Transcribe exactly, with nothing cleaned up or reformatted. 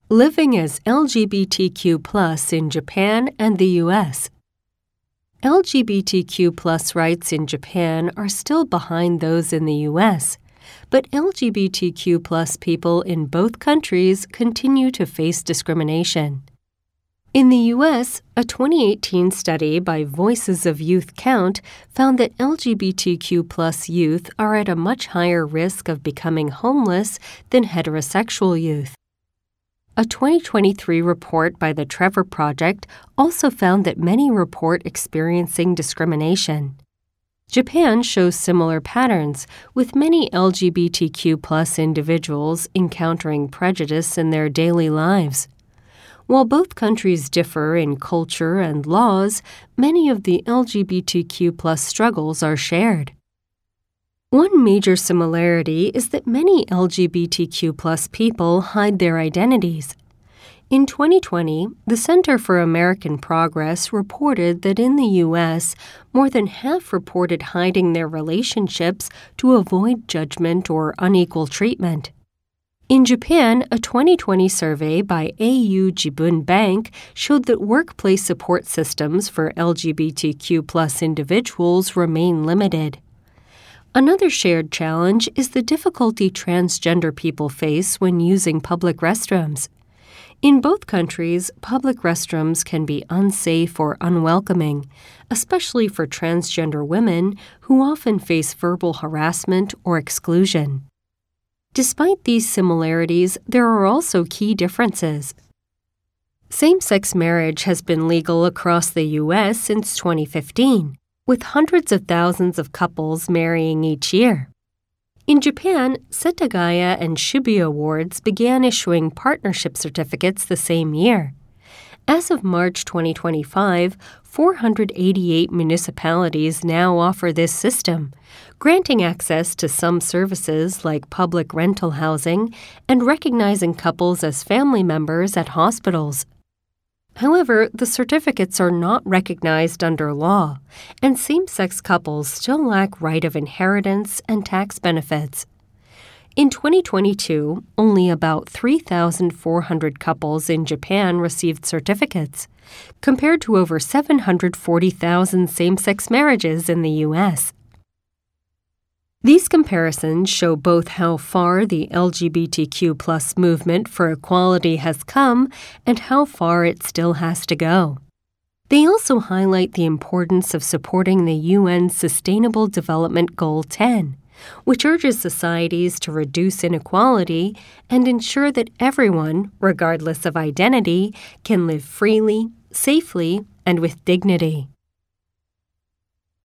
Living as L G B T Q plus in Japan and the U S L G B T Q plus rights in Japan are still behind those in the U S, but L G B T Q plus people in both countries continue to face discrimination. In the U S, a twenty eighteen study by Voices of Youth Count found that L G B T Q plus youth are at a much higher risk of becoming homeless than heterosexual youth. A twenty twenty-three report by the Trevor Project also found that many report experiencing discrimination. Japan shows similar patterns, with many L G B T Q plus individuals encountering prejudice in their daily lives. While both countries differ in culture and laws, many of the L G B T Q plus struggles are shared. One major similarity is that many L G B T Q plus people hide their identities. In twenty twenty, the Center for American Progress reported that in the U S, more than half reported hiding their relationships to avoid judgment or unequal treatment. In Japan, a twenty twenty survey by A U Jibun Bank showed that workplace support systems for L G B T Q plus individuals remain limited. Another shared challenge is the difficulty transgender people face when using public restrooms. In both countries, public restrooms can be unsafe or unwelcoming, especially for transgender women who often face verbal harassment or exclusion. Despite these similarities, there are also key differences. Same-sex marriage has been legal across the U S since twenty fifteen. With hundreds of thousands of couples marrying each year. In Japan, Setagaya and Shibuya wards began issuing partnership certificates the same year. As of March twenty twenty-five, four hundred eighty-eight municipalities now offer this system, granting access to some services like public rental housing and recognizing couples as family members at hospitals. However, the certificates are not recognized under law, and same-sex couples still lack right of inheritance and tax benefits. In twenty twenty-two, only about three thousand four hundred couples in Japan received certificates, compared to over seven hundred forty thousand same-sex marriages in the U S. These comparisons show both how far the L G B T Q plus movement for equality has come and how far it still has to go. They also highlight the importance of supporting the U N's Sustainable Development Goal ten, which urges societies to reduce inequality and ensure that everyone, regardless of identity, can live freely, safely, and with dignity.